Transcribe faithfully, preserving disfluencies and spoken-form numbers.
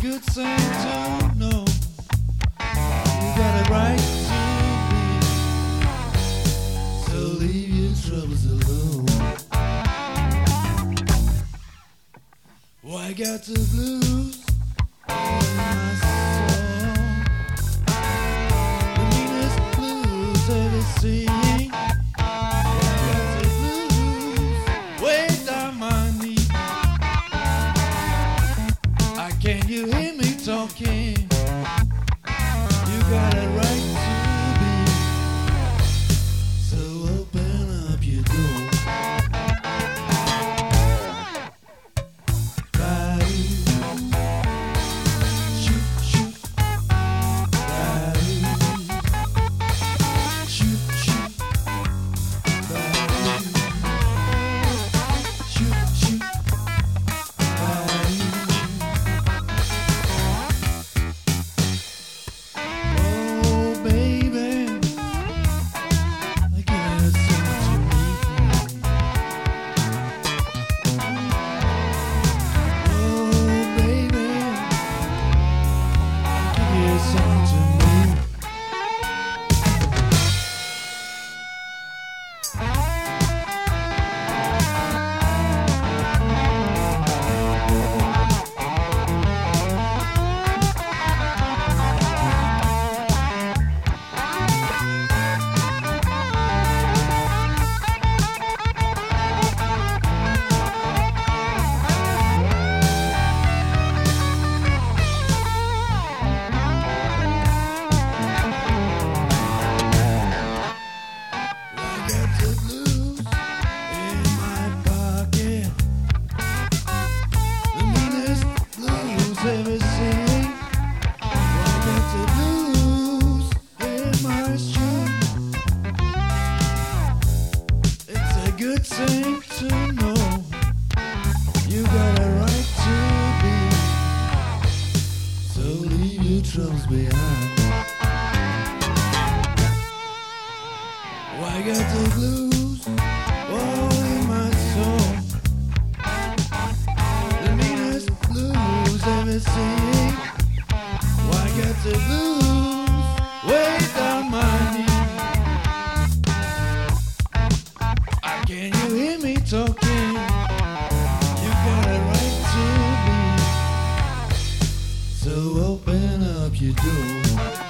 good thing to know. You got a right to be. So leave your troubles alone. Why got the blues in my soul? The meanest blues ever seen. Why got the blues way down my knee? I can't you hear me talking? You got a right to be. So open up your door. Good thing to know. You got a right to be. So leave your troubles behind. Why got the blues all in my soul? The meanest blues ever seen. Why got the blues way down my knee? Can you hear me talking? You got a right to be. So open up your door.